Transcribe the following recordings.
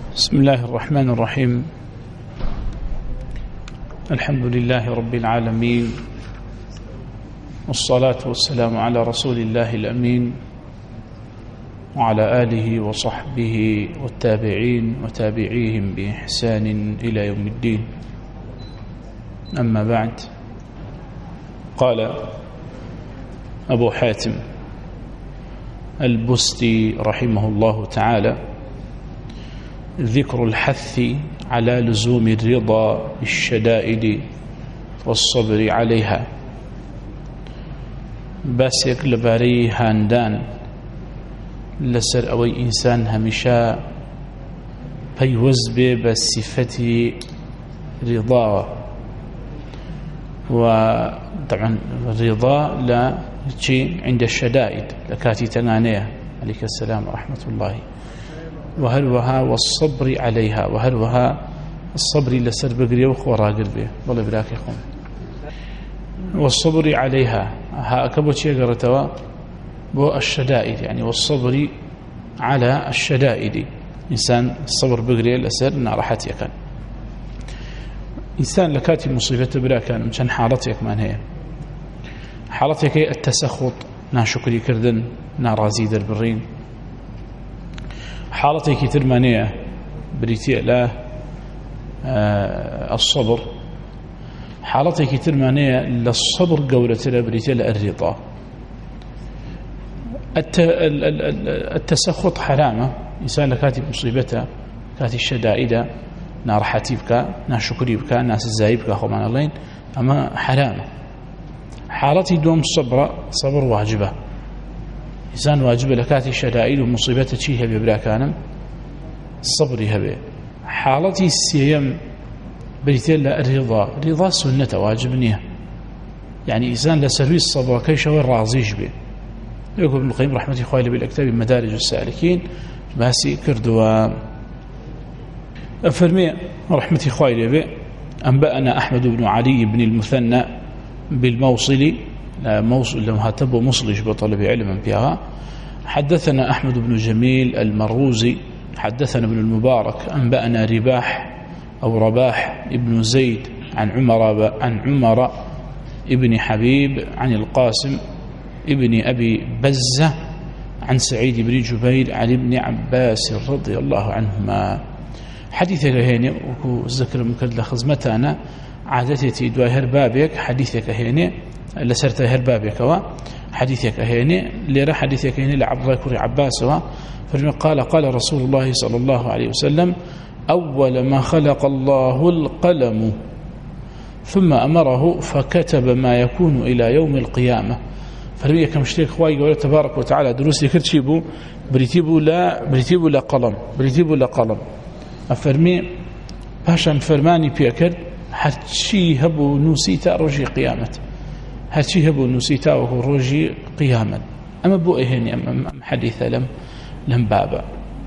بسم الله الرحمن الرحيم. الحمد لله رب العالمين، والصلاة والسلام على رسول الله الأمين وعلى آله وصحبه والتابعين وتابعيهم بإحسان إلى يوم الدين. أما بعد، قال أبو حاتم البستي رحمه الله تعالى: ذكر الحث على لزوم الرضا بالشدائد والصبر عليها. باسك لباري هاندان لسر أوي إنسان همشا بيوز بصفة رضا، وطبعا الرضا لا شيء عند الشدائد لكاتي تنانيه عليك السلام ورحمة الله، وهلوها والصبر عليها، وهلوها الصبر لسر بقري وخوراقر به والله براك يخون، والصبر عليها ها أكبر شيء قرتوا بو الشدائد، يعني والصبر على الشدائد. إنسان الصبر بقري لسر نارحت يكن إنسان لكاتي مصيبة براكان مشان حالتك من هي حالتك التسخط، ناشكري كردن، نارازي دربرين. حالتك ترمانية بريتي لا الصبر، حالتك ترمانية للصبر قولة لا بريتي لا الرضا. التسخط حرامة، إنسان لكاتب مصيبته كاتي الشدائد نار حتيبك ناشكري بك ناس الزايبك أخوان الله، أما حرامة. حالتي دوم صبر واجبة، إنسان واجب لكاتي الشدائد ومصيبته شيء هبه براكانم الصبر هبه. حالتي السيم بريتيل الرضا، رضا سنة واجبنيه، يعني إنسان لسروي الصبر كيش والرازيج به. يقول ابن القيم رحمة الله بالكتاب مدارج السالكين باسي كردوا أفرمي رحمة الله به: أنبأنا أحمد بن علي بن المثنى بالموصل، موصل لما هتبوا مصلش بطلب علم فيها. حدثنا أحمد بن جميل المروزي حدثنا ابن المبارك أنبأنا رباح ابن زيد عن عمر ابن حبيب عن القاسم ابن أبي بزة عن سعيد بن جبير عن ابن عباس رضي الله عنهما. حديثك هنا وذكر مكدل خزمتنا عادتي دواهر بابك حديثك هنا لسرت هربابك حديثك هنا لرا حديثك هنا لعبد الله بن عباس قال رسول الله صلى الله عليه وسلم: أول ما خلق الله القلم ثم أمره فكتب ما يكون إلى يوم القيامة. فرمي كم شتيك خواي قوله تبارك وتعالى دروس يكرت شيبو بريتيبو لا قلم أفرمي باشا فرماني بيكر هرشي هبو نوسيتا روجي قيامة، هرشي هبو نوسيتا وهو روجي قياما. أما بو إهني أم حديثة لم بابا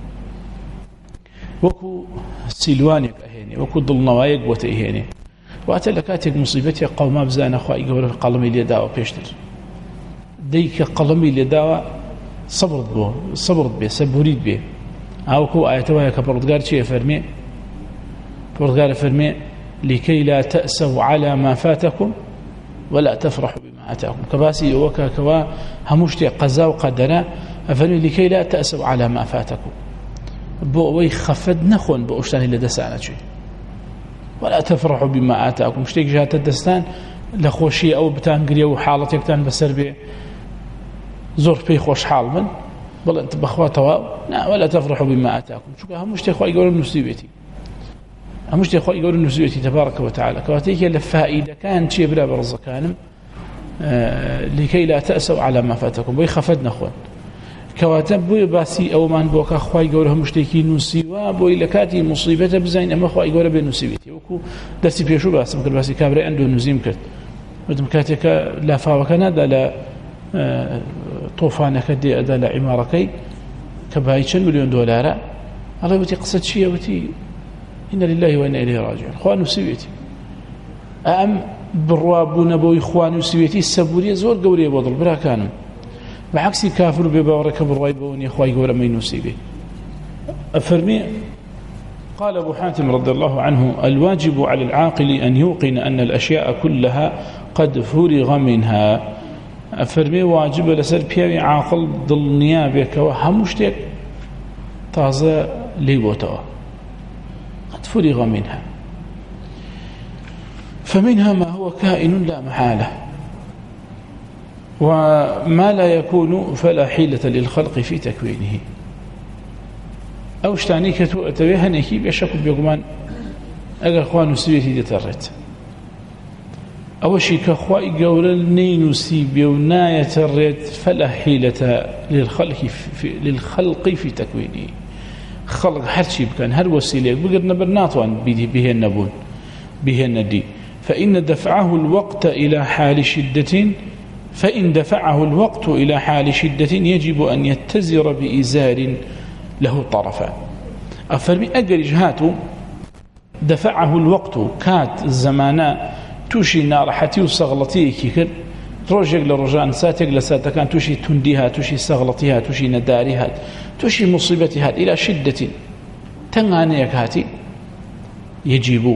وكو سيلوانك أهني وكو ضل نوايق وتأهني وأتلكاتك مصيبتي قوما بزانا خواهي قوله قلمي ليداوة بيشتر ديك قلمي ليداوة صبرت به سبوريد به. أوكو آياتوها كبردقار شيء فرمي بردقار فرمي: لكي لا تأسوا على ما فاتكم ولا تفرحوا بما أتاكم. كباسي وكاكوا همشتي قزا وقدنا أفرمي لكي لا تأسوا على ما فاتكم بوي خفد نخون بوشتاني لدسانا شيء ولا تفرحوا بما آتاكم. مشتيك جهات الدستان لخوشي أو بتانقري أو حالتك تان بسر بي زور في خوش حال من بل أنت بخواتوا ولا تفرحوا بما آتاكم. شو همشتي أخوة يقولون نسيبتي، همشتي أخوة يقولون نسيبتي تبارك وتعالى. كواتيك لفائدة كان شيء بلا برز كانم لكي لا تأسوا على ما فاتكم بوي خفدنا أخوان كواتب بوي باسي أو من بوك أخوة يقولهم مشتكي نسيوا بوي لكاتي مصيبة بزين أما أخوة يقول بنسيبتي وكو درسي بيشو باسم ممكن باسي كابري عنده نزيم كت ودم كاتك لا فاوكنا دا لا طوفانك دي أدا لا عماركي كبايشن $1,000,000 الله يوتي قصد شيء وتي إن لله وإنا إليه راجعون. إخوان سويتي أم بروابون بو إخوان سويتي السبورية زور قورية بوضل برا كانوا بعكس كافر ببارك بالرأي بوني إخوان يقول ما ينسيبه. أفرمي قال أبو حاتم رضي الله عنه: الواجب على العاقل أن يوقن أن الأشياء كلها قد فرغ منها. أفرمي واجب لسر بيوي عاقل ضل نيابك وهمشتك تازة ليبوتوا قد فرغ منها، فمنها ما هو كائن لا محالة، وما لا يكون فلا حيلة للخلق في تكوينه. أو شتاني كتو أتبيها نكي بيشكل بيقمان أقل خوان سويتي ديترت أو شيء كخواي قول نينوسي بيوناية الرد فلا حيلة للخلق في تكوينه. خلق هر شيء بكان هر وسيلة بقرنا برناطوان به النبون به الندي. فإن دفعه الوقت إلى حال شدة يجب أن يتزر بإزار له طرفان. أفرمي أقل جهاته دفعه الوقت كات الزمانا توشي نارحتي وصغلتي كيكر روجك لرجان ساتك لساتكان توشي تنديها توشي صغلتها توشي ندارها توشي مصيبتها إلى شدة تنغانيك هاتي يجب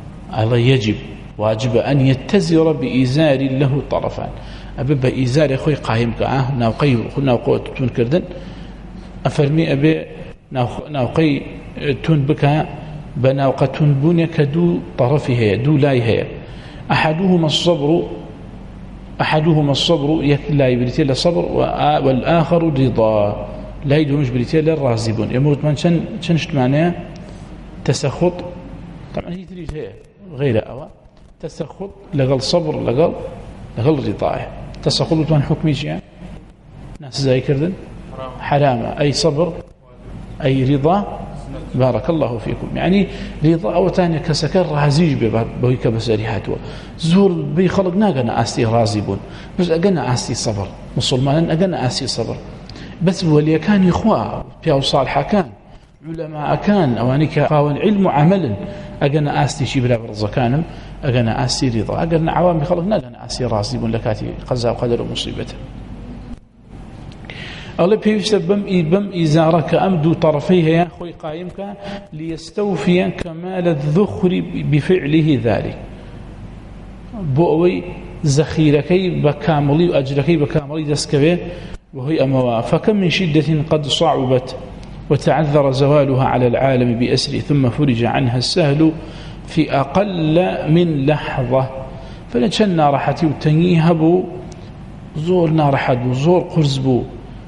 واجب أن يتزر بإزار له طرفان. أبي إزار أخوي قايم كأه ناوقي تنكردن أفرمي أبي ناوقي تنبكها بناوقة تنبونك دو طرفها دو لايها. أحدهما الصبر لا يبريتي للصبر، والآخر رضا لا يدومش بريتي للرازبون. يموت من شنشت معناه تسخط، طبعا هي تريد هي غير أوا تسخط لقل صبر لقل رضاه. تسخط من حكمي شيء ناس زي كردن حرام، أي صبر أي رضا. بارك الله فيكم. يعني رضا أو تاني كسكر رازيج بويك بسريحاته زور بيخلق ناقنا آسي رازبون، بس أقنا آسي صبر مسلمان أقنا آسي صبر. بس ولي كان إخوة بيو صالحة كان علماء كان أوانيك قاون علم وعمل أقنا آسي شبرا برزا كانم أقنا آسي رضا. أقنا عوام بيخلق ناقنا آسي رازبون لكاتي قزا وقدر ومصيبته. الله بيوسف بم إزارك أمدو طرفيه يا أخوي قائمك ليستوفي كمال الذخر بفعله ذلك. بؤوي زخيركي بكاملي وأجركي بكاملي دسكبه وهي أموا. فكم من شدة قد صعبت وتعذر زوالها على العالم بأسره ثم فرج عنها السهل في أقل من لحظة. فلنشنا راحتي وتنيهبوا زور نارحد وزور قرزبو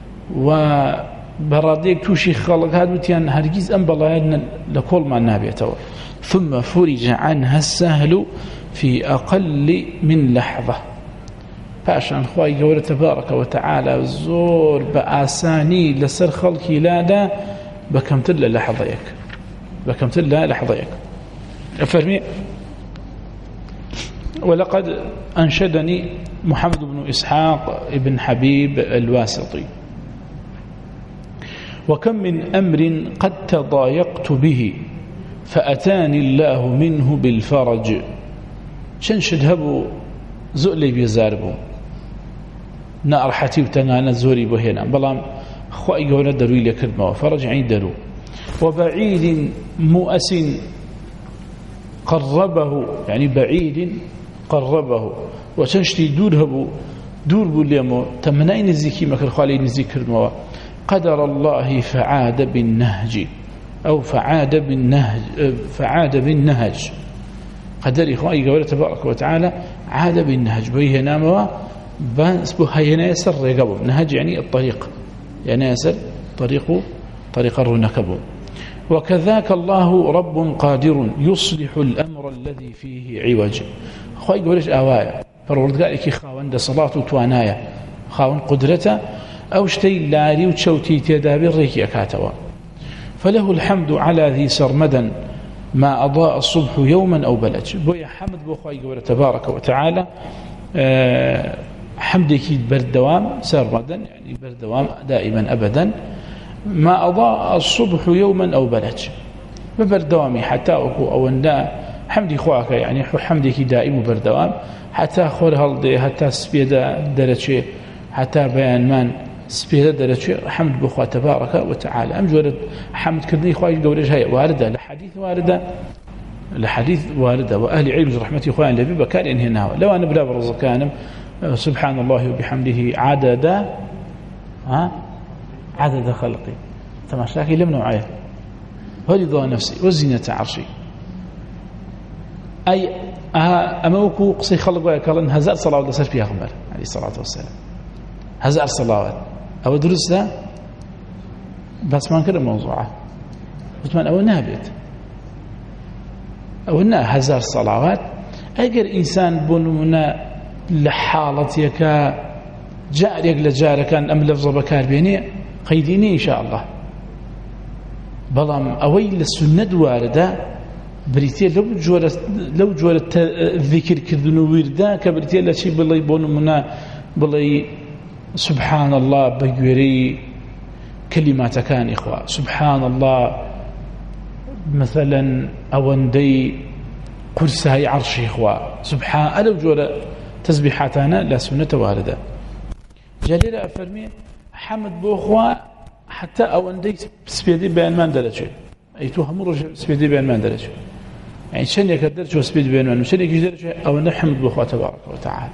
وبراديك توشي خلق هادوتيان هرجيز أنبلا لكل ما نابيته. ثم فرج عنها السهل في أقل من لحظة. فعشان خواهي قوله تبارك وتعالى زور بآساني لسر خلقي لادا بكمت له لحظيك أفرمي. ولقد أنشدني محمد بن إسحاق ابن حبيب الواسطي: وكم من أمر قد تضايقت به فأتاني الله منه بالفرج. شنشد هبو زؤلي بيزاربو نارحتي وتنانا زوري بهنا بلام خواهي قونا دروي لكرمه وفرج عين درو. وبعيد مؤس قربه، يعني بعيد قربه وشنشتي دور بوليمو تمنين الزيكي مكر خالي نزيكر موا. قدر الله فعاد بالنهج أو فعاد بالنهج قدر إخوائي قوله تبارك وتعالى عاد بالنهج بيه ناموا بانسبه يناسر رقبه. نهج يعني الطريق، يناسر طريق الرنكبه. وكذاك الله رب قادر يصلح الأمر الذي فيه عوج. أخوائي قولش آوايا فرورد قال لك خاوند صلاة توانايا خاوند قدرته أو شتي لاري وتشوتي تدابي الريكي أكاتوا. فله الحمد على ذي سرمدا ما أضاء الصبح يوما أو بلج. بويا حمد بوخواي قوله تبارك وتعالى حمدك بردوام سرمدا، يعني بردوام دائما أبدا. ما أضاء الصبح يوما أو بلج ببردوامي حتى أو أن حمدي خواك، يعني حمدك دائم بردوام حتى خور هالدي حتى سبيدا درجة حتى بيان من سبيل درجة حمد بخوا تبارك وتعالى. أم جورد حمد كذني خواج جورج هي واردة لحديث واردة وأهل علم رحمة إخوان لبي بكار إن هنا لو أنا بلا برز كان سبحان الله وبحمده عدد خلقي تماشاكي لم نوعيه ورضا نفسي وزينة عرشي أي أموكو قصي خلق ويكالن هزار صلاة ودسر فيها غمر عليه الصلاة والسلام هزار صلاوات أو درس ده بس ما نكرم موضوعه بس أو نابت أو إنها هزار صلوات أجر إنسان بنونا لحالتك جارك لجارك كان أم لفظ بكار بيني قيديني إن شاء الله بلام أوي للسنة واردة بريتيا لو جورة الذكر كذنو وردا كبريتيا لشي بلي بنونا بلي سبحان الله بجوري كلمات كان إخوة سبحان الله مثلا أوندي كرسي عرشي إخوة سبحان ألو جورة تسبيحاتنا لا سنة واردة جليل أفرمي حمد بوخوا حتى أوندي سبيدي بيان من درجة أيتوها مرجع سبيدي بيان من درجة يعني شن يكدرج وسبيدي بيان من شن يكدرج أو نحمد بوخوا تبارك وتعالى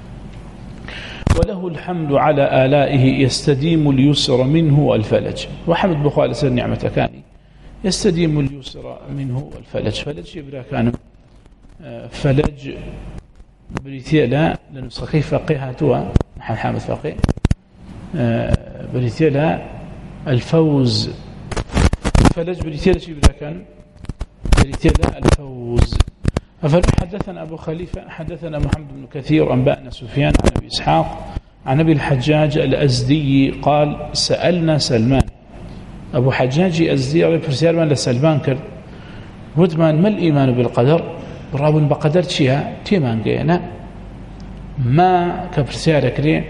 وله الحمد على آلائه يستديم اليسر منه والفلج وحمد بوخوا على سر نعمة كاني يستديم اليسر منه والفلج فلج يبرا كان فلج بريتيا لا لنسخي فقيهاتها نحن حامد فقيه بريتيا لا الفوز فلج بريتيا لا يبرا كان بريتيا لا الفوز حدثنا أبو خليفة حدثنا محمد بن كثير أنبأنا سفيان عن أبي إسحاق عن أبي الحجاج الأزدي قال سألنا سلمان أبو حجاج أزدي أبي برسيار من لسلمان كر ودمان ما الإيمان بالقدر راب بقدر شيها تيمان قينا ما كبرسيار كري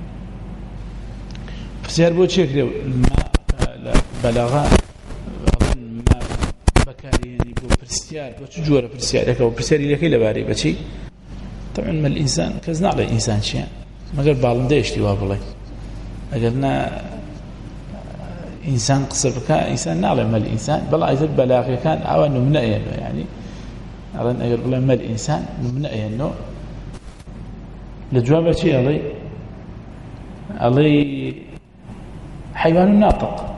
برسيار بو تشي كري ما بلغا ما بكاري يعني بو برسيار بو تجور برسيارك أو برسياري لكي لباري بشي طبعا ما الإنسان كزنا على الإنسان شيء ما قال بالنديش تواب الله أقلنا إنسان قصر بك إنسان نعلم ما الإنسان بلا إذا البلاغ كان أو أنه منأي يعني أرن أقول ما الإنسان منأي أنه لجوابه شيء الله حيوان ناطق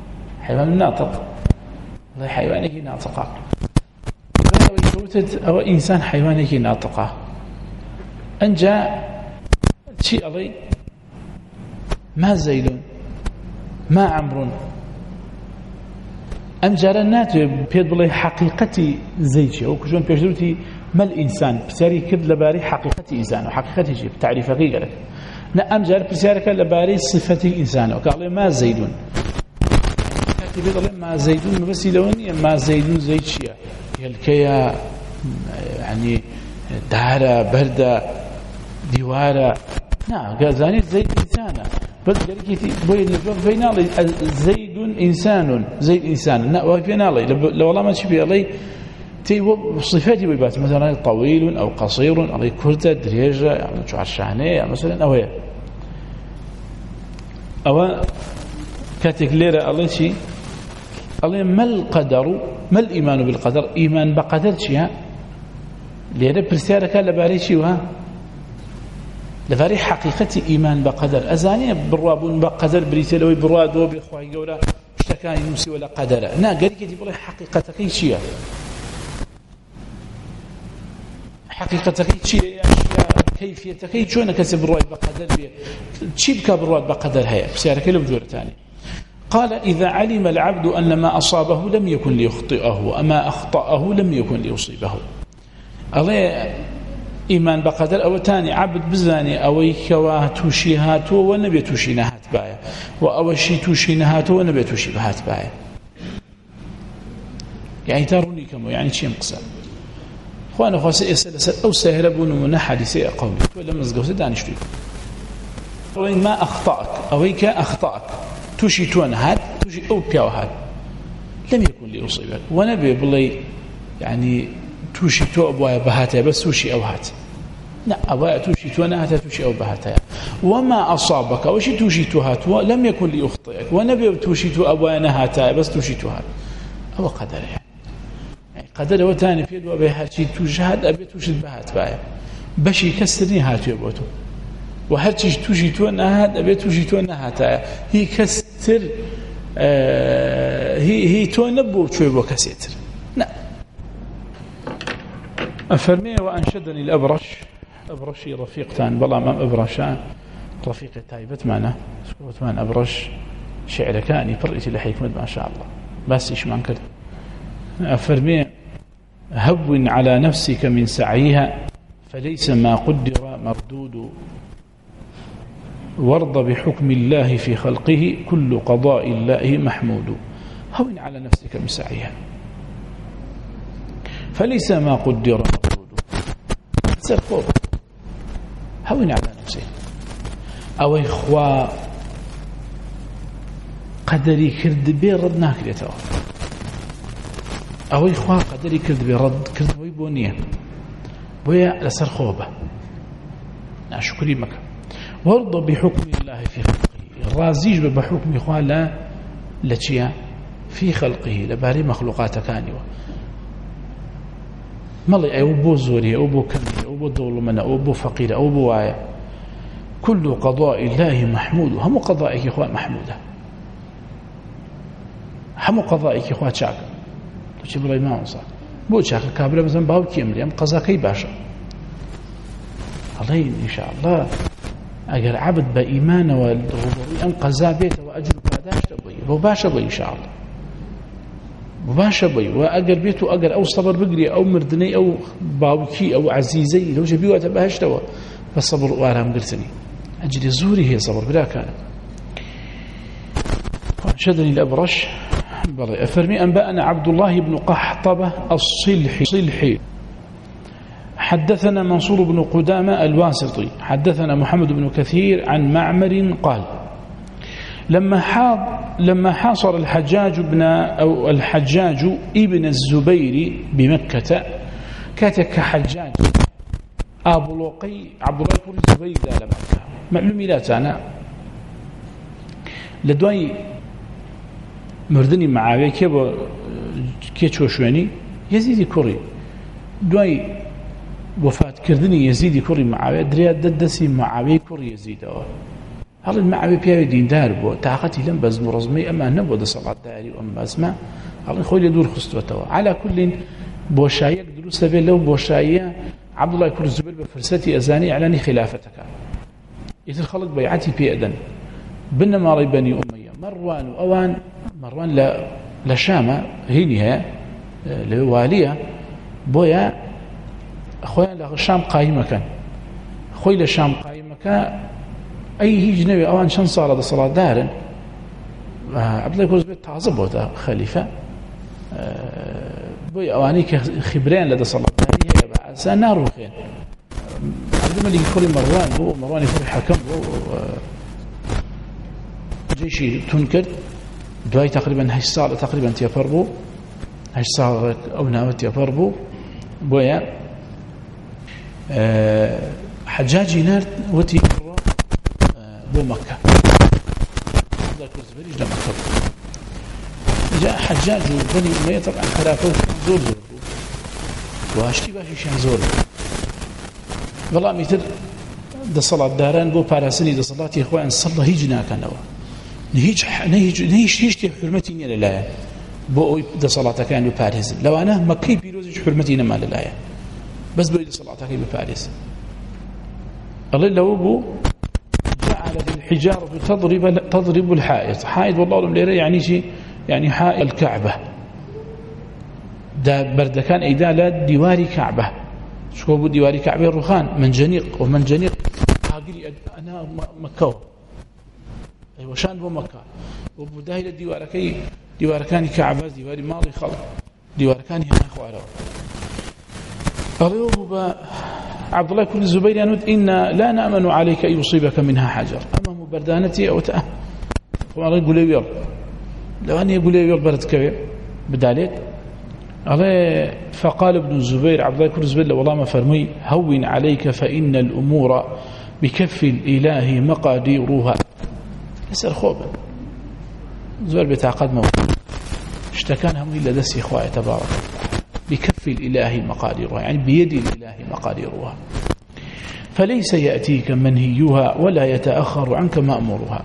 الله حيوانك ناطقة أو إنسان حيوانك ناطقة أنجا شيء الله ما زيد ما عمر أم جارنات بيد بالله حقيقتي زيجي أو كجون بيجدوتي ما الإنسان بساري كد لباري حقيقتي إنسان وحقيقتي جيب تعريف حقيقة لك أم جار بسارك لباري صفتي إنسان وقال ما زيدون بيد الله ما زيدون بس لوني ما زيدون زيد شيء يلكيا يعني دارة بردة ديوارة نعم قال زاني زيد إنسانا بس قالكيتي بوي الجواب فينالي زيد إنسان لا وفينالي لو والله ما تشبه علي تي صفاتي بيبات مثلا طويل أو قصير علي كرتة دريجة يعني عشانية مثلا أو كاتك ليرة الله شيء الله ما القدر ما الإيمان بالقدر إيمان بقدر شيء ليرة برسالة كان لباري شيء وها لفاري حقيقة إيمان بقدر أزاني بروابون بقدر بريتلوي برادو بإخوة يقولا اشتكاني نمسي ولا قدر نا قال كي تقول حقيقتك أي شيء كيفيتك أي شو أنا كسب الرواد بقدر تشيبك بالرواد بقدر هيا بسيارك له بجورة ثانية قال إذا علم العبد أن ما أصابه لم يكن ليخطئه وما أخطأه لم يكن ليصيبه الله إيمان بقدر أو تاني عبد بزاني أو كوا توشي هاتو ونبي توشي نهات بايا وأو شي توشي نهاتو ونبي توشي بهات بايا يعني تروني كم يعني شيء مقصر أخوانا خاصة يسأل أو سهربون من حديثي قومي ولا مزقوس دانشتي ما أخطأك أو هيك أخطأك توشي تونهات توشي أو بيوهات لم يكن ليصيبك ونبي بالله يعني توشي تو أبوها بهاتها بس توشي أوهات لا أبا توشي تونهات توشي أو بهاتها وما أصابك وشي توشي توهات لم يكن ليخطئك ونبي توشي تو أبا نهاتها بس توشي توهات أو قدر يعني قدر وتاني في دو أبي هاتشي توجهات أبي توشي بهات بايا بشي كسرني هاتو يبوتو وهاتشي توشي تونهات أبي توشي تونهاتها هي كسر هي تونبو شوي بوكسيتر لا أفرمي وأنشدني الأبرش أبرشي رفيق تان بلا ما أبرشان رفيق تايبت معنا سكوت معنا أبرش شعر كاني فرئتي لحكمة ما شاء الله بس إيش ما انكرت أفرمي هون على نفسك من سعيها فليس ما قدر مردود وارض بحكم الله في خلقه كل قضاء الله محمود هون على نفسك من سعيها فليس ما قدر مردود سرقوب هون على نفسك أو إخوة قدري كرد بي رد ناكريته أو إخوة قدري كرد بي رد كرد ويبونيه ويا لسرخوبة ناشكري مكة وارض بحكم الله في خلقه رازيج بحكم إخوة لا لتشيا في خلقه لباري مخلوقات كانوا مالي أو بو زوري أو بو كمي أو بو ظلمنا أو بو فقير أو بو وايا كل قضاء الله محمود هم قضائك إخوة محمودة هم قضائك إخوة شاك تشي بلاي ما وصل بو شاك كابلا مثلا باوكي أمري أم قضاكي باشا الله إن شاء الله أجر عبد بإيمان والغضوري أم قضا بيته وأجر باداش تبوي بو باشا بوي إن شاء الله باشا بوي وأجر بيته أجر أو صبر بقري أو مردني أو باوكي أو عزيزي لو جبيه وتبهش توا فالصبر وارام قلتني أجل زوري هي صبر بلا كان شدني الأبرش بلي أفرمي أنبأنا عبد الله بن قحطبة الصلحي حدثنا منصور بن قدامة الواسطي حدثنا محمد بن كثير عن معمر قال لما حاصر الحجاج ابن الزبير بمكة كاتك حجاج أبو لوقي عبد الله بن الزبير دال مكة معلومي لا تانا لدواي مردني معاوية كيتشو شواني يزيدي كوري دواي وفاة كردني يزيدي كوري معاوية درياد ددسي معاوية كوري يزيد هل المعاوية بياوي دين دار بو طاقتي لم بزم رزمي أما نبو دا صلاة داري وأما أسمع هل خوي لدور خستوته على كل بوشاية دروس لبين لو بوشاية عبد الله بن الزبير بفرستي أزاني أعلاني خلافتك إذا الخلق بيعتي بيأذن بينما ري بني أمية مروان وأوان مروان لشامة هينها لوالية بويا أخويا لشام قائمة كان أخوي لشام قائمة كان أي هي جنبي أوان شن صار هذا صلاة دار عبد الله بن الزبير تعصب وده خليفة بويا أواني كخبرين لدى صلاة داري هي سنار وخين عبد الملك يقول مروان يقول حكم جيشي تنكر دواي تقريبا هاي الصالة تقريبا تيفربو هاي الصالة أو ناوة تيفربو بويا حجاجي نار وتي بو مكة جاء حجاج بني أمية طبعا خلافه زور واشتي باشي شان زور والله ميتر ده صلاة داران بو باراسني ده صلاة إخوان صلى هيجنا كانوا نهيج تي حرمتي نيا لله بو ده صلاة كانوا باريس لو أنا مكي بيروز حرمتي نما لله بس بو ده صلاة كانوا باريس الله لو بو جعل الحجارة تضرب الحائط حائط والله لم ليرى يعني شيء يعني حائط الكعبة ده بردكان إيدا لا ديواري كعبة شو بو ديواري كعبة الرخان منجنيق ومنجنيق هاقلي أنا مكة أيوة شان بو مكة وبو داهل الديواركي ديواركاني كعبة ديواري ماضي خلق ديواركاني هنا أخواره قالوا عبد الله بن الزبير ينود إنا لا نأمن عليك أن يصيبك منها حجر أما مبردانتي أو تأه فما يقول لي لو أن يقول لي برد كبير بداليت فقال ابن الزبير عبد الله بن الزبير والله ما فرمي هون عليك فإن الأمور بكف الإله مقاديرها يسأل خوبا زول بتعقد موجود اشتكانهم إلا دسي إخوائي تبارك بكف الإله مقاديرها يعني بيد الإله مقاديرها فليس يأتيك منهيها ولا يتأخر عنك مأمورها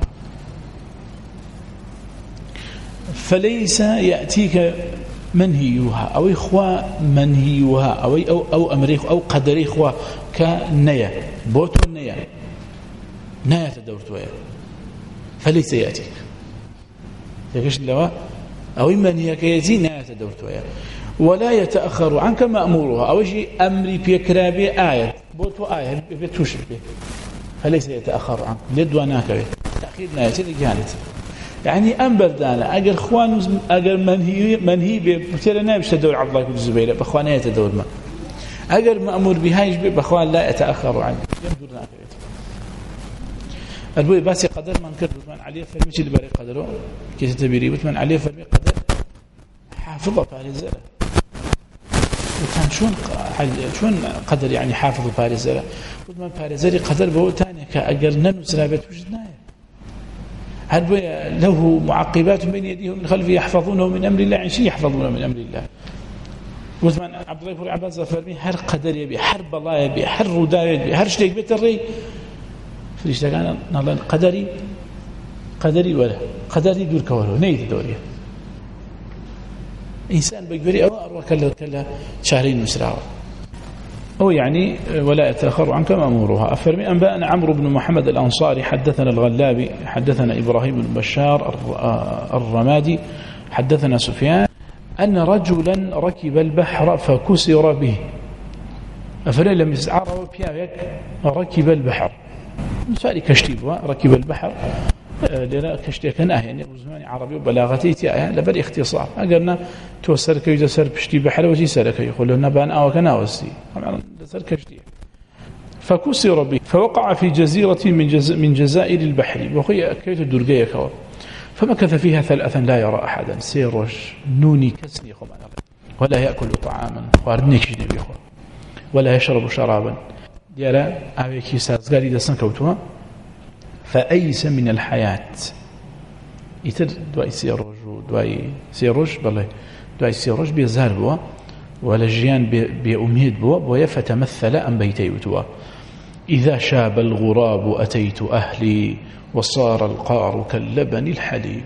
فليس يأتيك منهيها أو إخوة منهيها أو أمر أو قدر إخوة كنية بوت النية نية تدورتها فليس يأتيك يكش لوا أو منهي كيأتي نية تدورتها ولا يتأخر عنك مأمورها أو شيء أمري بيكرابي آية بوت آية بتوشر به فليس يتأخر عنك لدواناك به تأخير نية تلقانت يعني أم بردانا أجر خوان أجر منهي بترى مش تدور عبد الله بن الزبير بخوانه يتدور ما أجر مأمور بهايش بخوان لا يتأخر عنه ينظرنا كذا البوي بس قدر من كرد من عليه فرمي اللي بري قدره كيس تبيري من عليه فرمي قدر حافظة فارزة وكان شون قدر يعني حافظ فارزة من فارزة قدر بهو تاني كأجر ننوس رابط وجدناه هل له معقبات بين يديه ومن خلفه يحفظونه من أمر الله عن شيء يحفظونه من أمر الله وثمان عبد الله بن عباس فرمي هر قدر يبي هر بلا يبي هر ردا يبي هر شيء بيت الري فريش كان نالن قدري ولا قدري دور كوره نيت دوريه إنسان بيقدر أو أروى كلا شهرين مسراوه أو يعني ولا يتأخر عنك مأمورها أفرمي أنبأنا عمرو بن محمد الأنصاري حدثنا الغلابي حدثنا إبراهيم بن بشار الرمادي حدثنا سفيان أن رجلا ركب البحر فكسر به أفرمي لم يسعره بيابك ركب البحر سؤالي كشتيبه ركب البحر لنا كشتيكن يعني زماني عربي وبلاغتي تي لبل اختصار أقلنا توسر كي سر بشتي بحر وجي سرك يقول لنا بان أو كناوسي طبعا سر كشتي فكسر به فوقع في جزيرة من جزائر البحر وهي كيت الدرجية كور فمكث فيها 3 لا يرى أحدا سيرج نوني كسني ولا يأكل طعاما واردنيك جنبي ولا يشرب شرابا يرى أبيكي سازغاري دسن كوتوها فأيس من الحياة يتر دواي سيروج بالله دواي سيروج بيزار بوا ولا جيان بأميد بوا ويفتمثل أم بيتي بتوا إذا شاب الغراب أتيت أهلي وصار القار كاللبن الحليب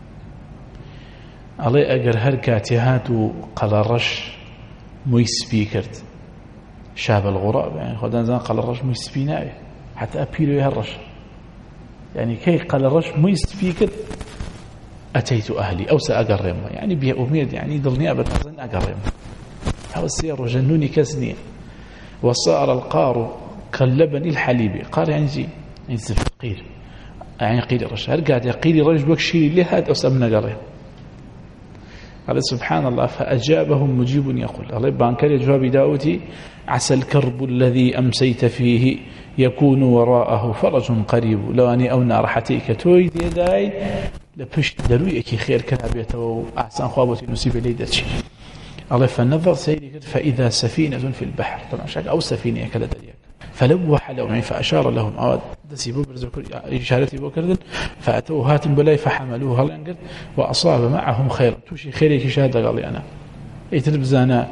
علي أجر هركاتهات قلرش مويسبي كرت شاب الغراب يعني خدان زان قلرش مويسبي ناي حتى أبيلو يهرش يعني كي قال الرجل ميستفيكر أتيت أهلي أو سأقرم يعني بيا أميد يعني ضلني أبدا أظن أقرم أو السير جنوني كسني وصار القار كاللبن الحليبي قال يعني جي يعني قيل يعني قيل الرجل هل قاعد يقيل رجل بكشيري لهاد أو سأبنا قرم قال سبحان الله فأجابهم مجيب يقول الله بانكر جواب داوتي عسى الكرب الذي أمسيت فيه يكون وراءه فرج قريب لو أني أونا رحتيك توي دي داي لبشت دلويك خير كرابيته وأحسن خوابتي نسيب ليدتش الله فالنظر سيدي فإذا سفينة في البحر طبعا شاك أو سفينة كلا دليك فلوح لهم فأشار لهم أود دسيبوا برزوكر إشارتي بوكردن فأتوا هاتم بلاي فحملوها لنقر وأصاب معهم خير توشي خيريك شهادة قال لي أنا يتلبزانا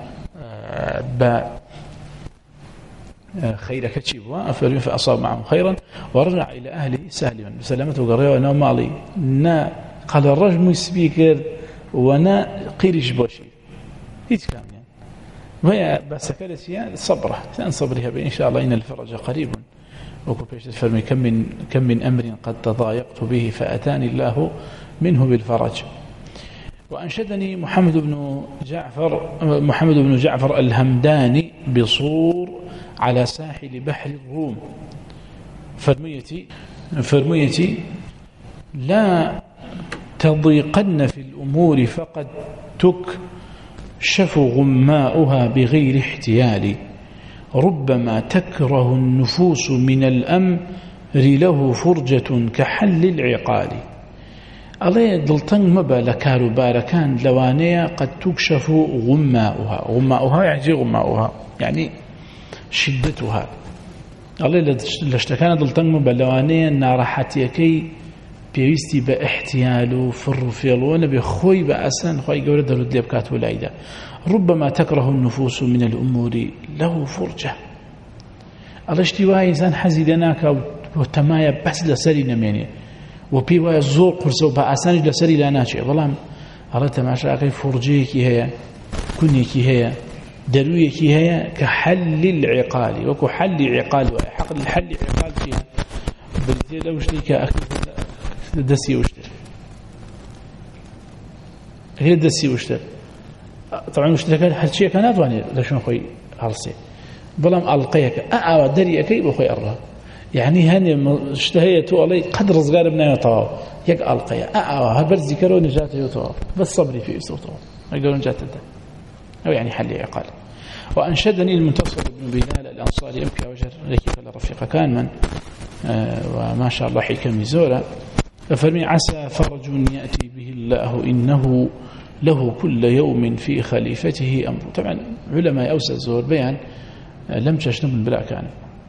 خيرك تشيبوا أفرين فأصاب معهم خيرا ورجع إلى أهله سالما بسلامته وقرأه وأنا مالي نا قال الرجل يسبيكر وأنا قيرش بوشي يتكلم يعني وهي بس كالسيا صبره سنصبرها بإن شاء الله إن الفرج قريب وكبيش الفرمي كم من أمر قد تضايقت به فأتاني الله منه بالفرج وأنشدني محمد بن جعفر الهمداني بصور على ساحل بحر الروم فرميتي لا تضيقن في الأمور فقد تكشف غماؤها بغير احتيال ربما تكره النفوس من الأمر له فرجة كحل العقال الله دلتنگ مبا لكاروبار كان لوانية قد تكشف غماؤها يعني غماؤها يعني شدتها الله لاشتكان دلتنگ مبا لوانية ناراحتيكي بيويستي باحتيال وفر وفيلون بخوي بأسان خوي قولة درود ليبكات والعيدة ربما تكره النفوس من الأمور له فرجة الله اشتواء إنسان حزيدناك وتمايا بس لسري نميني وبيوا زور قرص وبأسانج لسري لا ناشئ والله الله تماشاكي فرجيكي هي كنيكي هي درويكي هي كحل العقال وكحل عقال حق الحل عقال فيها بلتي لو اشتيك دسي واشتر هي دسي واشتر طبعا واشترك هل شيء كان أدواني لشون خوي هالسي بلام ألقيك دري كي بخوي الله يعني هني اشتهيتوا علي قدر صغير بنا يطاو يك ألقيا هبر ذكروا نجاته يطاو بس صبري في يسوطاو يقولون نجاته أو يعني حل عقال. وأنشدني المنتصر بن بلال الأنصاري أمكي وجر لكيف الرفيق كان من وما شاء الله حكم زورا ففرمي عسى فرج يأتي به الله إنه له كل يوم في خليفته أمر. طبعا علماء أوسى الزور بيان لم تشنبن بلا كان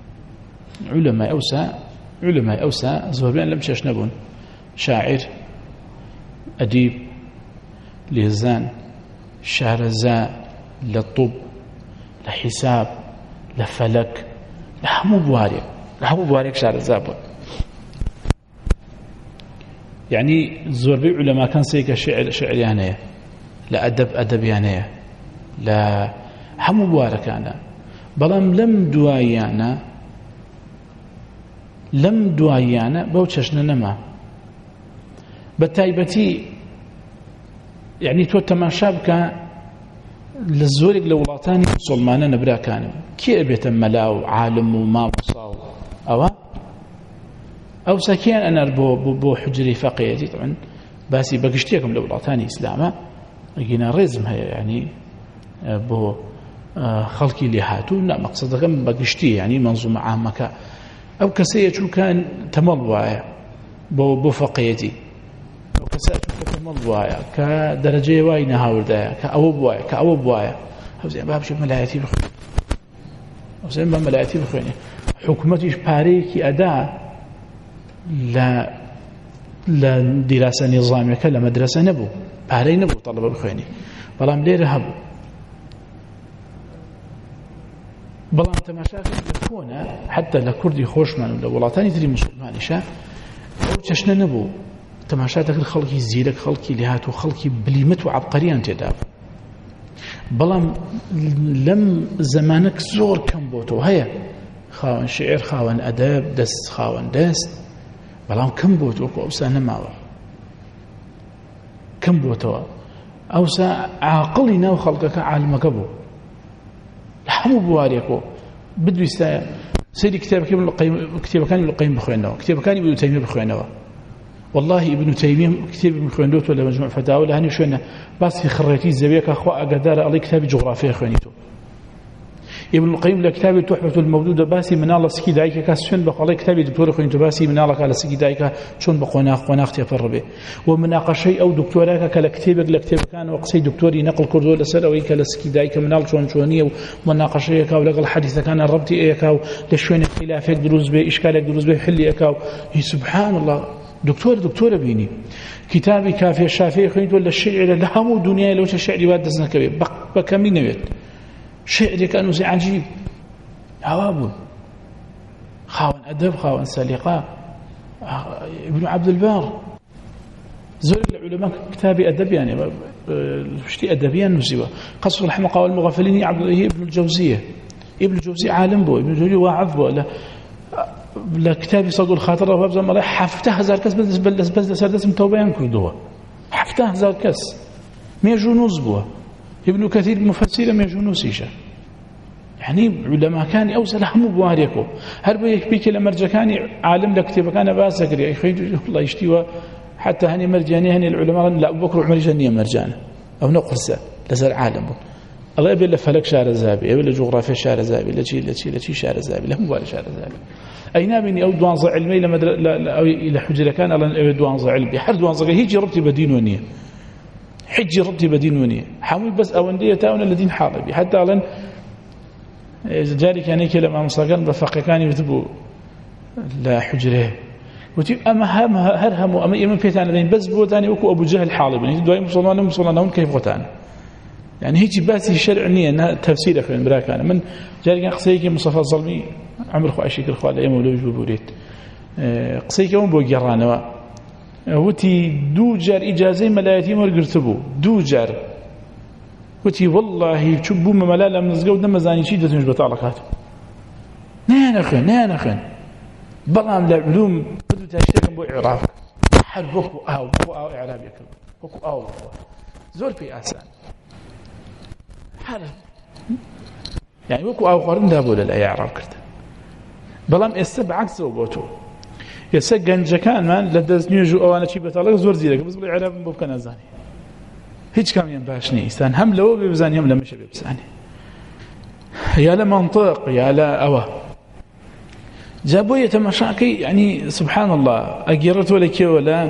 علماء أوسى زور بيان لم تشنبن شاعر أديب لهزان شارزاء للطب لحساب لفلك لحمو بواريك شارزاء يعني زور بي علماء كان سيك شعر يعني لا أدب يعني لا حمو بوارك أنا بلام لم دوايانا بوتششنا نما بتايبتي يعني تو تماشابك للزورك لولاتاني مسلمانا نبرا كانوا كي أبيت ملاو عالم وما مصاو أو سكين أنا بو حجري فقيتي طبعا باسي بقشتيكم لولاتاني إسلاما لقينا رزم هي يعني بو خلقي لهاتو لا مقصدكم بقشتي يعني منظومة عامة أو كسيتو كان تملوايا بو فقيتي أو كسيتو تملوايا كدرجة واي نهاوردايا كأوب وايا أو زي ما بشوف ملايتي بخوين أو زي ما ملايتي بخوين حكومتيش باريكي أداء لا دراسة نظامية كلا مدرسة نبو باري نبو طلبة بخويني بلام ليه رهبو بلام تماشاكل يكون حتى لكردي خوشمان ولا ولاتاني تري مسلماني شا أو تشنا نبو تماشاتك الخلقي زيلك خلقي لهاتو خلقي بليمت وعبقريان تداب بلام لم زمانك زور كم بوتو هيا خاون شعر خاون أداب دست خاون دست بلام كم بوتو أوسا نماوه كم بوتو أوسا عاقلنا وخلقك عالمك بو لحمو بواريكو بدو يستايا سيدي كتابك ابن القيم بخوينه كتابك كان ابن تيمية بخوينه والله ابن تيمية كتاب ابن خويندوت ولا مجموع فتاوى لهني شوينه بس في خريتي زبيك أخوة أقدار علي كتاب جغرافيا خوينيتو ابن القيم لكتابه تحفة المولودة باسي من الله سكي دايكا كاسشون بقى كتابه دكتور خوينتو باسي من الله قال سكي دايكا شون بقوناخ تفر به ومناقشي او دكتوراك لكتابك كان وقسي دكتوري نقل كردو لسروي كلا سكي دايكا من الله شونيه ومناقشيك او لقى الحديث كان الربطي ايكاو لشوين اختلافك دروز به اشكالك دروز به حل ايكاو سبحان الله دكتور بيني كتابي كافي الشافعي خوينتو ولا الشعر لهم دنيا لو الشعر واد دزنا كبير بكمين نبيت شعري كانوا زي عجيب عوابل خاون أدب خاون سليقة ابن عبد البار زول العلماء كتابي أدب يعني شتي أدبيا نسيبه قصر الحمقى والمغفلين ابن الجوزية عالم بو ابن الجوزية واعظ بو لا كتابي صدق الخاطر وابزا ما حفته هزار كس بس سردس متوبيان كردوه حفته هزار كس ميجونوز بوه ابن كثير مفسير من جنوسيشة يعني علماء كان أوسى لحمو بواريكو هربو يكبيك لمرجع كان عالم لكتب كان باسكر يا أخي الله يشتوى حتى هني مرجاني هني العلماء لا أبو بكر وعمر جانية مرجانة أو نقرسة لسر عالم الله يبي له فلك شارع زابي يبي له جغرافيا شارع زابي لشي شارع زابي له مبالغ شارع زابي أي نابني أو دوانز علمي لما أو إلى حجر كان الله دوانز علمي حد دوانز هيجي ربطي بدين ونية حجي ربطي بدين ونية حمول بس أوندية تاون الذين حاربي حتى ألن جاري كان يكلم مع مصاقان بفقه كان يكتبوا لا حجره وتي أما هرهم أما إمام فيتان لين بس بوتاني وكو أبو جهل حالب يعني دواي مسلمان كيف وتان يعني هيجي باسي شرع نية أنها تفسير أخوين براكان من جاري كان قصيكي مصطفى الظلمي عمر خو عشيك الخوة لأيام ولوج ببوريت قصيكي وان بو جرانوا وتي دو جار إجازي ملايتي مرقرتبو دو جار وتي والله تشبو ملالا من الزقود نمزاني شي دتنج بطالقات نان أخوين بلام لعلوم بدو تاشيكم بو إعراف حرب وكو أو إعراب يكلم وكو أو زول في آسان حرب يعني وكو أو قرن دابو للا إعراب كرتا بلام استب عكسه بوتو يسجن جكان من لدز نيجو أوانا شي بطالق زور زيرك بس بلي إعراب مبوكا نزاني هيج كم ينباشني إستان هم لو بيبزاني هم لمشي بيبزاني يا لمنطق يا لا أوه جابوا يتمشاكي يعني سبحان الله أجرت ولا كي ولا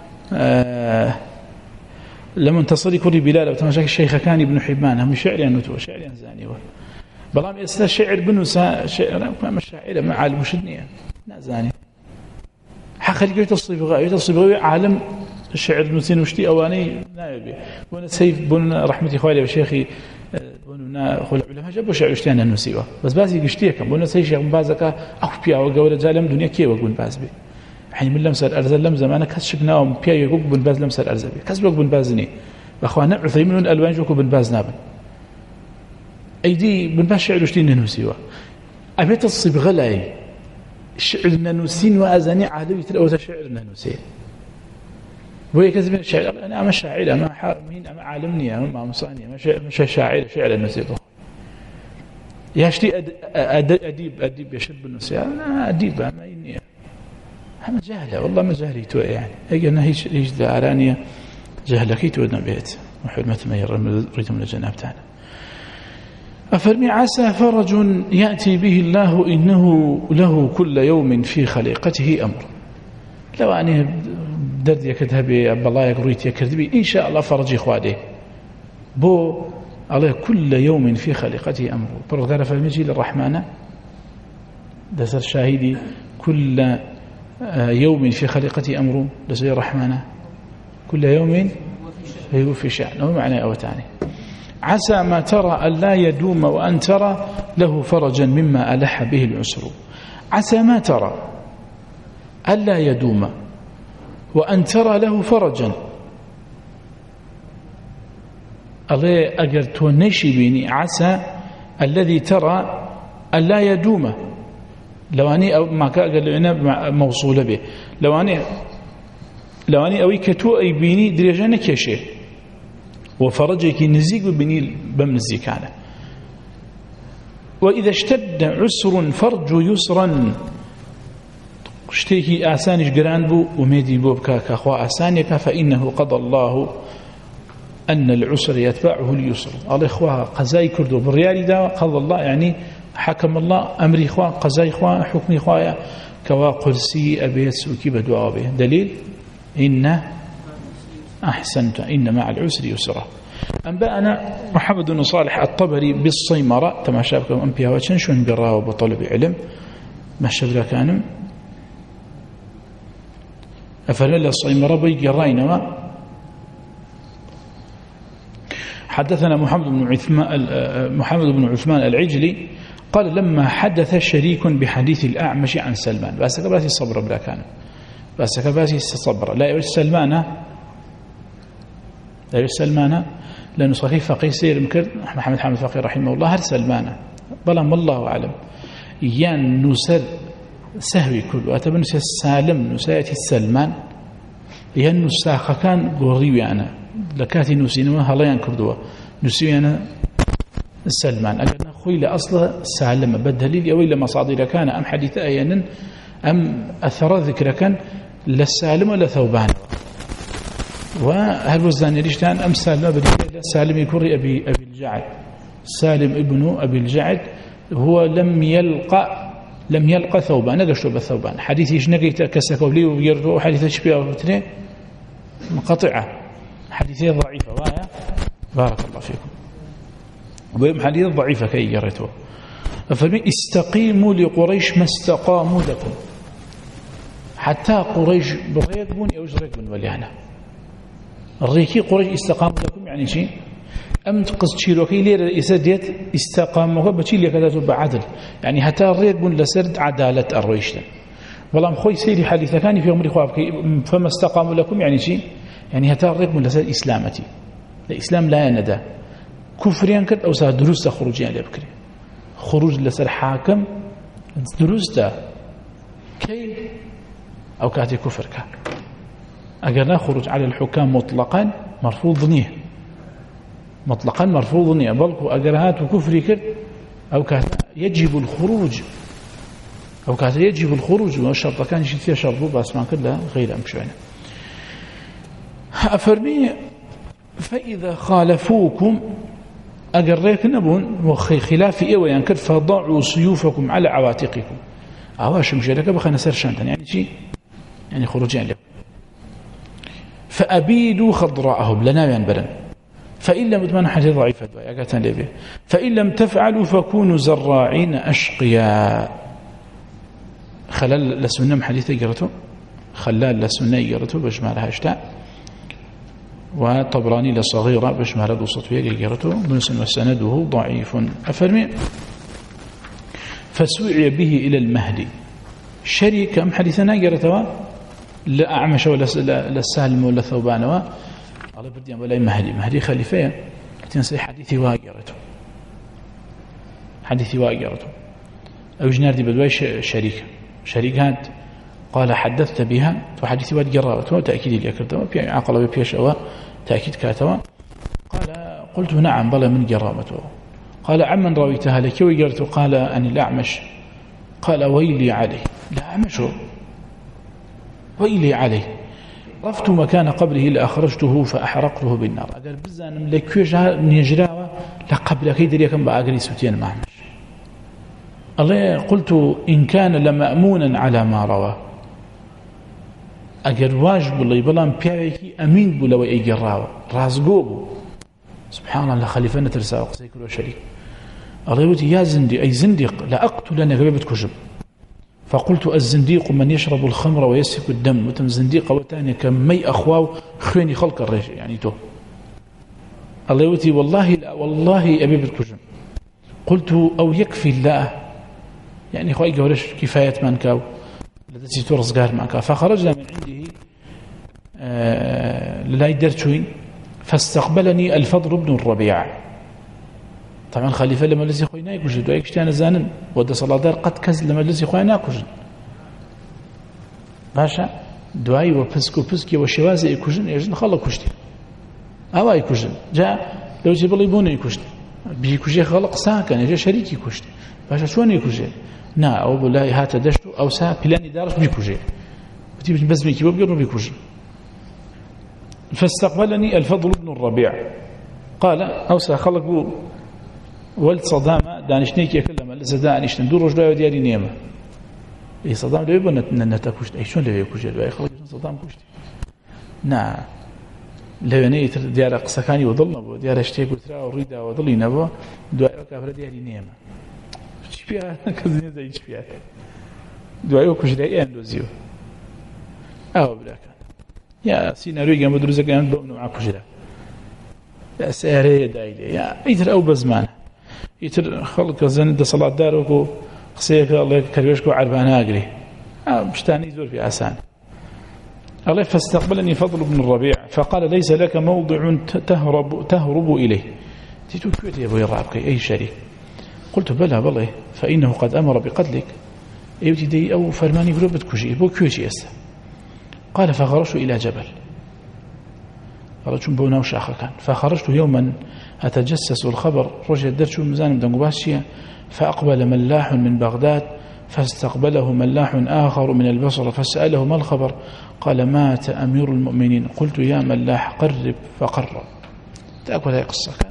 لمن تصلي كل بلال وتمشاكي الشيخ كان ابن حبان هم شعر نتوى شعر زاني بلام يسنا شعر بنو شعر ما شاعر مع عالم شدنيا نازاني حق لقيت الصبغاوي عالم الشعر نسين وشتي أواني نايبي بون سيف بون رحمتي خوالي وشيخي بوننا خل العلماء جابوا شعر وشتي أنا نسيوه بس بازي قشتيك بون سيف شيخ بازك أو بيا وجوله جالم دنيا كي وقول باز بي حين من لمسر أرزل لم زمانك كسشقناهم بيا يقول بن باز لمسر أرزل بي كسبوا بن بازني أخوانا عثيمين الألوان جوكو بن باز نابن أيدي بن باز شعر وشتي نسيوه أبيت الصبغة لاي الشعر النانوسين وأزاني عالوية الأوثى شعر النانوسين وهي كذب الشعر أنا أما شاعر أما حارمين أما عالمني أما مصاني مش شاعر شعر النسيب ياشتي أديب يشد النسيب أنا أديب أما إني أما جهلة والله ما جهلي توي يعني أنا هيش دعرانية جهلة كي تودنا بيت وحرمة ما يريد من الجناب تاعنا أفرمي عسى فرج يأتي به الله إنه له كل يوم في خليقته أمر لو أني درد يكذهبي بالله يقريت يكذبي إن شاء الله فرج إخوانه بو الله كل يوم في خليقته أمر برغار فالمجي للرحمن دسر شاهدي كل يوم في خليقته أمر دسر الرحمن كل يوم هو في شأن هو معنى أو تاني عسى ما ترى ألا يدوم وأن ترى له فرجا مما ألح به العسر عسى ما ترى ألا يدوم وأن ترى له فرجا الله أجر تونشي بيني عسى الذي ترى ألا يدوم لو أني أو ما قال لنا موصولة به لو أني أوي كتو أي بيني درجة كشيء وفرجك نزيق بني بمنزيك أنا وإذا اشتد عسر فرج يسرا اشتيكي آسانش قران بو وميدي بو كأخوة آسانيك فإنه قضى الله أن العسر يتبعه اليسر الله إخوة قزاي كردو بالريالي دا قضى الله يعني حكم الله أمري إخوة قزاي إخوة حكم إخوة كوا قرسي أبيت سوكي بدعا به دليل إن أحسنت إن مع العسر يسرا أنبأنا محمد بن صالح الطبري بالصيمرة تما شابكم أنبياء وشنشون قراه وبطلب علم ما شبرا كانم أفلل الصيمرة بيقي راينما حدثنا محمد بن عثمان العجلي قال لما حدث شريك بحديث الأعمش عن سلمان بس كباسي الصبر بلا كان بس كباسي الصبر لا يقول سلمان لأنه صحيح فقيه سير مكر محمد حامد فقيه رحمه الله هر سلمان بلام والله أعلم يان نسر سهوي كل وأتبع نسر السالم نساية السلمان يان نساخ كان قريبي أنا لكاتي نسينما هلايان كردوا نسيو أنا السلمان أقلنا خوي لأصله سالم بالدليل يوي مصادر كان أم حديث أيانا أم أثر ذكر كان للسالم ولا ثوبان وهل وزان يريشتان أم سالم بدليل سالم يكوري أبي الجعل سالم ابن أبي الجعد هو لم يلقى ثوبان نقشوا بالثوبان حديثي إيش نقيت كسكوا لي ويرجعوا حديث شبيه وتري منقطعة حديثية ضعيفة وايا بارك الله فيكم ويوم حديث ضعيفة كي يريتوه فمن استقيموا لقريش ما استقاموا لكم حتى قريش بريقبون أوج ريقبون وليانا الريكي قريش استقاموا لكم يعني شيء أم تقصد شيروكي لير إساديت استقاموا بشي اللي كذا بعدل يعني حتى الريقبون لسرد عدالة الريشتن والله مخوي سيري حديثة كان في عمري خواب فما استقاموا لكم يعني شيء يعني حتى الريقبون لسرد إسلامتي الإسلام لا يندى كفريان كد أو ساد دروس خروجيان لبكري خروج لسر حاكم دروس ده كي أو كاتي كفر كان أجرنا خروج على الحكام مطلقا مرفوض نيه مطلقا مرفوض نيه بل أجرهات وكفري كد أو كات يجب الخروج أو كات يجب الخروج والشرط كان يشيل فيها شرط بس ما كده غير أمشينا أفرمي فإذا خالفوكم أقريك نبون وخي خلافي إيوه ينكر فضعوا سيوفكم على عواتقكم أواش مجالك بخنا سرشانتن يعني شيء يعني خروجين لكم فأبيدوا خضراءهم لنا ينبرن فإن لم تمنع حديث ضعيفة فإن لم تفعلوا فكونوا زراعين أشقياء خلال لسنة حديث يقرته خلال لسنة يقرته بجمالها اشتاء وطبراني لصغيرة بجمالها دوسطوية يقرته بنسن وسنده ضعيف أفرمي فسوعي به إلى المهدي شريكا حديثنا يقرته لا أعمش ولا سالم ولا ثوبان الله بدي ولا مهدي خليفة تنسي حديثي واقرته أو جناردي بدوي شريكات قال حدثت بها وحديثي واد قرابته تأكيد اللي أكرته في عقل بيش أو تأكيد كاتوا قال قلت نعم بلا من قرابته قال عمن رويتها لك وقرته قال أن الأعمش قال ويلي عليه لا أعمشه ويلي عليه رفت مكان قبره لأخرجته فأحرقته بالنار أقول بزان لكيجها من يجراوة لقبل كيدر يكن بأقري سوتين معمش الله قلت إن كان لمأمونا على ما رواه أجر واجب الله بلام بيعيكي أمين بلوي أي جراوة رازقوبه سبحان الله خليفة نترساق سيكون وشريك الله يقول يا زندي أي زنديق لا أقتلنك بيبت كشب فقلت الزنديق من يشرب الخمر ويسفك الدم وتم زنديق وتاني كمي أخواه خويني خلق الرجل يعني تو الله يقول والله لا والله أبي بتكشب قلت أو يكفي الله يعني خواهي قولش كفاية من كاو التي ترزقار معك فخرجنا من عنده لا يدرتوين فاستقبلني الفضل بن الربيع طبعا خليفة لما لسي خوينا يكوجد ويكشتان زانن ودى صلاة دار قد كز لما لسي خوينا يكوجد باشا دعاي وبسكي وشوازي يكوجد يجد خلا كوجد أوا يكوجد جاء لو جيب الله يبون يكوجد بيكوجد خلق ساكن يجي شريك يكوجد باشا شوان يكوجد نا أو بالله هات دشتو أو سا بلاني دارش بيكوجد بتيجي بس ميكي وبيقولوا بيكوجد فاستقبلني الفضل بن الربيع قال أو سا خلقوا ولد صدامة دانشنيك يكلم لزدان ندور رجلا ودياري نيمة إيه صدام لو يبون نتكوشت أي شون لو يكوشت أي خلق صدام كوشت نعم لو ينيت ديار قسكاني وظلنا بو ديار اشتيك وترا وريدا وظلي نبو دعاء كافر دياري نيمة شو فيها كذي زي شو فيها دعاء كوشت أي أندوزيو أو بلاك يا سيناريو جنب دروزك جنب بمنو معك كوشت يا سيارة دايلة يا يتر أو بزمان يتر خلق زند صلاة دارك قصيك الله كريشكو عربانا أقري مشتاني زور في عسان الله فاستقبلني فضل بن الربيع فقال ليس لك موضع تهرب إليه تيتو كويت يا أبوي الرعبك أي شريك قلت بلى بالله فإنه قد أمر بقتلك أيوتي دي أو فرماني بلوبت كوشي بو كوشي أسا قال فخرجت إلى جبل خرجت بونا وشاخة كان فخرجت يوما أتجسس الخبر رجع درش مزان بدن قباشية فأقبل ملاح من بغداد فاستقبله ملاح آخر من البصرة فسأله ما الخبر قال مات أمير المؤمنين قلت يا ملاح قرب فقرب تأكل هاي قصة كان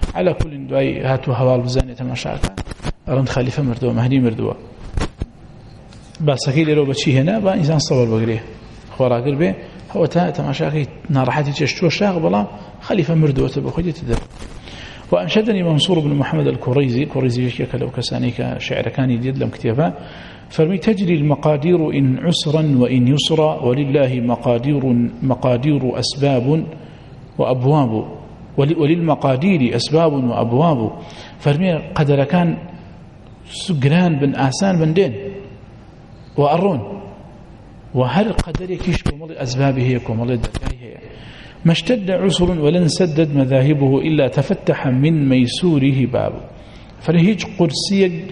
على كل دعاء هاتوا هوال بزانية تماشاكا أرند خليفة مردوه مهدي مردوه باسكي لو بشي هنا با إنسان صبر بقريه خوراقر به هو تماشاكي ناراحتي تشتو شاغ بلا خليفة مردوه تبخدي تدر. وأنشدني منصور بن محمد الكوريزي لو كسانيك شعر كان يديد لم كتابه فرمي تجري المقادير إن عسرا وإن يسرا ولله مقادير أسباب وأبواب وللمقادير أسباب وأبواب فرمي قدر كان سجران بن آسان بن دين وأرون وهل قدر يكيش كمال أسبابه كمال الدكايه ما اشتد عسر ولن سدد مذاهبه إلا تفتح من ميسوره باب فرهيج قرسي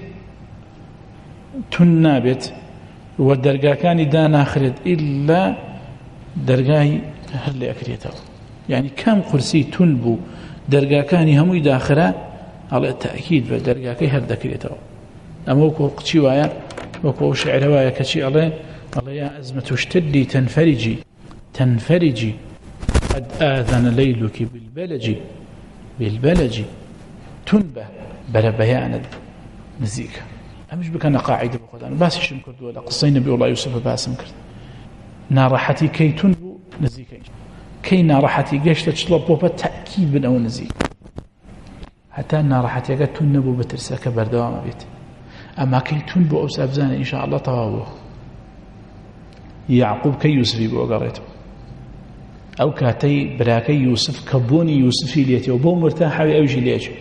تنابت والدرقا كان دانا خرد إلا درقاي هل أكريته يعني كم قرسي تنبو درقا كان همو داخرة على التأكيد بالدرقا كي هل أكريته أما وكو قتشي وايا وكو شعر وايا كتشي الله يا أزمة اشتدي تنفرجي قد آذن ليلك بالبلج تنبه بلا بيان نزيك مش بكنا قاعدة بخدان بس شم كرد ولا قصي نبي الله يوسف باسم كرد نارحتي كي تنبو نزيك كي نارحتي جشت تشلبه بالتأكيد بن أو نزيك حتى نارحتي قد تنبو بترسك بردوام بيت أما كي تنبو أو سابزان إن شاء الله طوابه يعقوب كي يوسف يبقى قريته أو كاتي براكي يوسف كبوني يوسفي ليتي وبو مرتاحة ويأوجي ليتي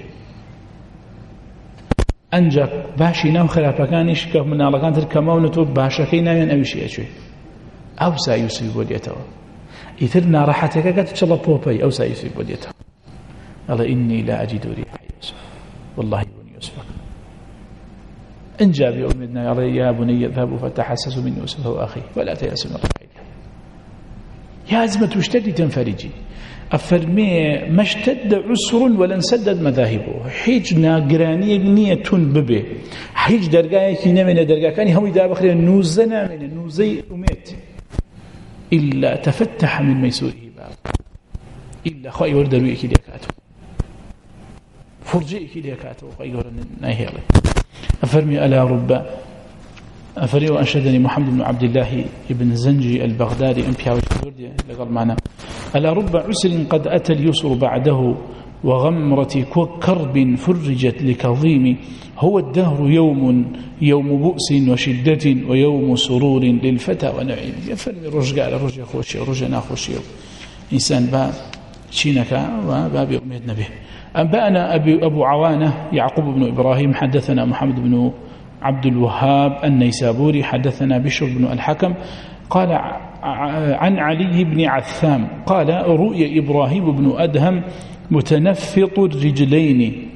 أنجا باشي نام خلافكانيش كمن على كانت الكمونة باشكي نايان أوشي أشوي أو سا يوسف بوديته إثرنا راحتك قد تشلا بوبي أو سا يوسف بوديته الله إني لا أجد ريح يوسف والله بني يوسف إن جاء بأمدنا يا بني اذهبوا فتحسسوا من يوسف وأخيه ولا تيأسوا من روح يا أزمة اشتدي تنفرجي أفرمي ما اشتد عسر ولن سدد مذاهبه حيج ناقرانية نية ببه حيج درقايا كينا من درقايا كان هم إذا بخير نوزنا من نوزي أميت إلا تفتح من ميسوره باب إلا خواهي وردروي إكيديكاته فرجي إكيديكاته خواهي وردروي نايهيالي أفرمي ألا رب أفري وأنشدني محمد بن عبد الله بن زنجي البغدادي أمبياوي لقال معنا ألا رب عسر قد أتى اليسر بعده وغمرة كرب فرجت لكظيم هو الدهر يوم بؤس وشدة ويوم سرور للفتى ونعيم يفرمي رجع على رجع خوشي رجنا خوشي إنسان باب شينك وباب يؤمدنا به أنبأنا أبو عوانة يعقوب بن إبراهيم حدثنا محمد بن عبد الوهاب النيسابوري حدثنا بشر بن الحكم قال عن علي بن عثام قال رؤي إبراهيم بن أدهم متنفط الرجلين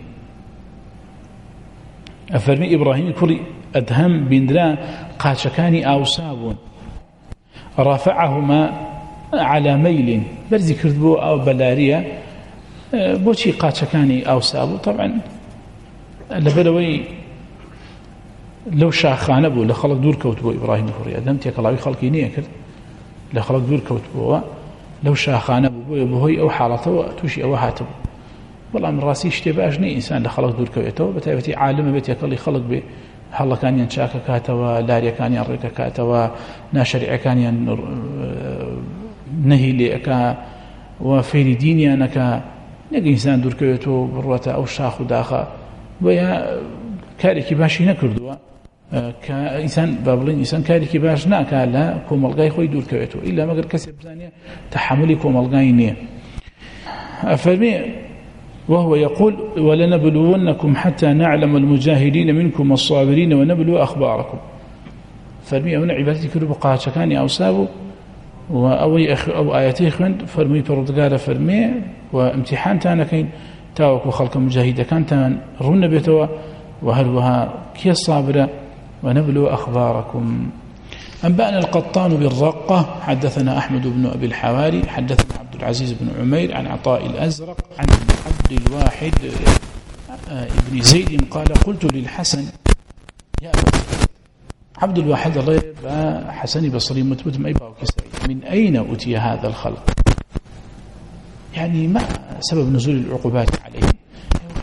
أفرمي إبراهيم كري أدهم بن قاشكاني أوساب رافعهما على ميل برزي كردبو أو بلارية بوشي قاشكاني أوساب طبعا لبلوي لو شاخانه بو لخلق دور كوتبو إبراهيم كري أدهم تيكلاوي خلقي نيكر لخلق دور كوتبو لو شاخانه بو بهوي أو حالته توشي أو هاتبو والله من راسي اشتباش ني إنسان لخلق دور كويته بتعبتي عالم بيت يكلي خلق به هلا كان ينشاك كاتوا لاريا كان ينرك كاتوا ناشرع كان نهي لك وفي ديني أنك نجي إنسان دور كويته بروته أو شاخ داخل ويا كاريكي باشي نكردوا كإنسان بابلين إنسان كاريكي باش ناكالا كومالغاي خوي دور كويته إلا ما قد كسب زانية تحملي كومالغاي نية أفرمي وهو يقول ولنبلونكم حتى نعلم المجاهدين منكم الصابرين ونبلو أخباركم فرمي هنا عبادتي كله بقاعة كاني أوسابه أو آياتي خند فرمي بردقال فرمي وامتحان تانا كين تاوك وخلق مجاهدة كان تان رون بيتوا وهلوها كي الصابرة ونبلو أخباركم أنبأنا القطان بالرقة حدثنا أحمد بن أبي الحواري حدثنا عبد العزيز بن عمير عن عطاء الأزرق عن عبد الواحد ابن زيد قال قلت للحسن يا عبد الواحد الله يبقى حسني بصري متمت ما يبقى كسري من أين أتي هذا الخلق يعني ما سبب نزول العقوبات عليه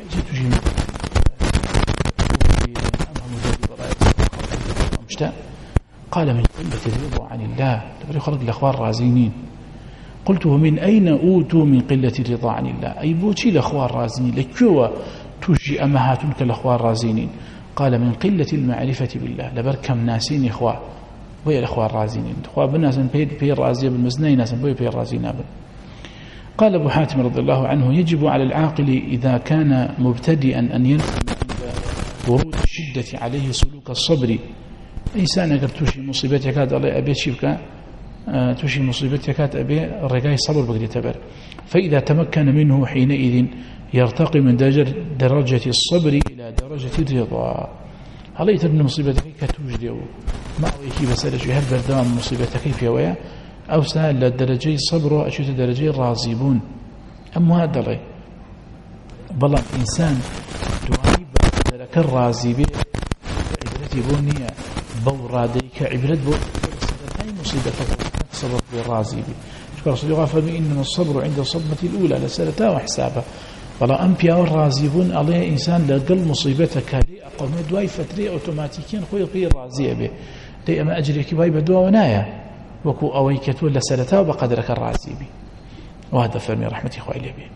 قال من قلة الرضا عن الله خلق الأخبار رازينين. قلت ومن أين أوتوا من قلة الرضا عن الله أي بوتي الأخبار رازينين لكوا توجي أمهاتون كالأخبار رازينين. قال من قلة المعرفة بالله لبركم ناسين إخوة ويا الأخبار رازينين إخوة بالناس بير رازية بالمزنين ناس بير رازينا. قال أبو حاتم رضي الله عنه يجب على العاقل إذا كان مبتدئا أن ينفذ ورود الشدة عليه سلوك الصبر. إنسان أقر توشي مصيبتك هذا الله أبي شبك توشي مصيبتك هذا أبي الرجاء صبر بقدر تبر. فإذا تمكن منه حينئذ يرتقي من درجة الصبر إلى درجة الرضا. هل يتبنى مصيبتك كتوجده ما أويكي بسألة شو هل بردام مصيبتك في ويا أو سهل لدرجة الصبر وأشوت درجة الراضيون. أما هذا الله بلا إنسان دعائي بدرك الراضي به عبرتي بنية بوراديك عبرت هاي مصيبتك صبر بالراضي به. شكرا صديقا فإنما الصبر عند الصدمة الأولى لسالتها وحسابها. بلا أنبياء والراضيون الله إنسان لقل مصيبتك هذه أقوم دواي فتري أوتوماتيكيا خوي الراضي به لي أما أجريك باي بدوا ونايا وكو أويكت ولا سلتا وبقدرك الرازي بي. وهذا فرمي رحمة إخوة إليه به.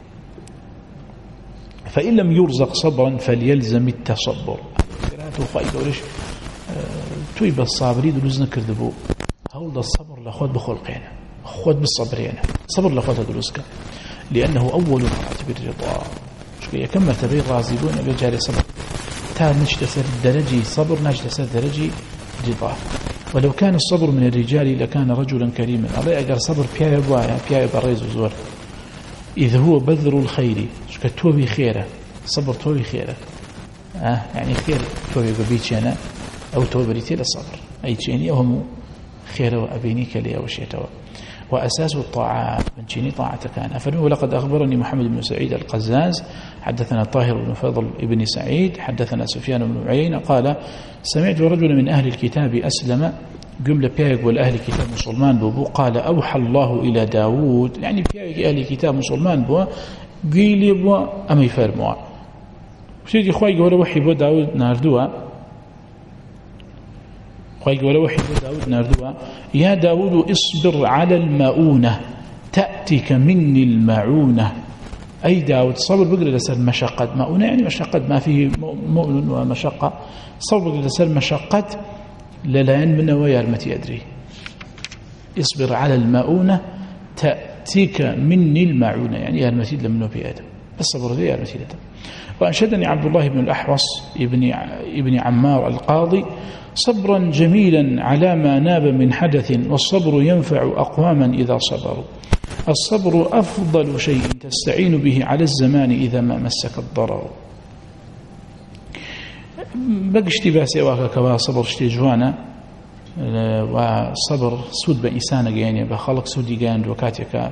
فإن لم يرزق صبرا فليلزم التصبر. قراءته فائدة وليش تويب الصابري دلوز نكردبو هول الصبر لأخوات بخلقين أخوات بالصبرين صبر لأخوات دلوزك لأنه أول مراتب الرضا. شكرا كم مرتبه الرازيبون بجاري صبر تا نجتسر درجي صبر نجتسر درجي رضا. ولو كان الصبر من الرجال لكان رجلا كريما. الله أجر صبر بيا بريز وزور إذ هو بذر الخير كتوبي خيره صبر توبي خيره يعني خير توبي ببيتشانا أو توبي بريتي للصبر أي تشيني أهم خيره وأبينيك لي أو شيء وأساس الطاعات من شيني طاعتك أنا. ولقد أخبرني محمد بن سعيد القزاز حدثنا طاهر بن فضل ابن سعيد حدثنا سفيان بن عيينة قال سمعت رجلا من أهل الكتاب أسلم جملة بياج والأهل الكتاب مسلمان بو قال أوحى الله إلى داود يعني بياج أهل الكتاب مسلمان بو قيلي بو أما يفرموا سيدي خواهي قوله وحي بو داود ناردوا يا داود اصبر على المؤونة تأتيك مني المعونة. أي داود صبر بقدر لسر مشقة مؤونة يعني مشقة ما فيه مؤن ومشقة صبر بقدر لسر مشقة للعين من ويارمتي أدري. اصبر على المؤونة تأتيك مني المعونة يعني يارمتي لمنه في آدم الصبر ذي يارمتي لدم. وأنشدني عبد الله بن الأحوص ابن عمار القاضي صبرا جميلا على ما ناب من حدث والصبر ينفع أقواما إذا صبروا. الصبر أفضل شيء تستعين به على الزمان إذا ما مسك الضرر. بقشتي باسي واكا صبر شتي جوانا وصبر سود بإنسان يعني بخلق سودي جاند وكاتيكا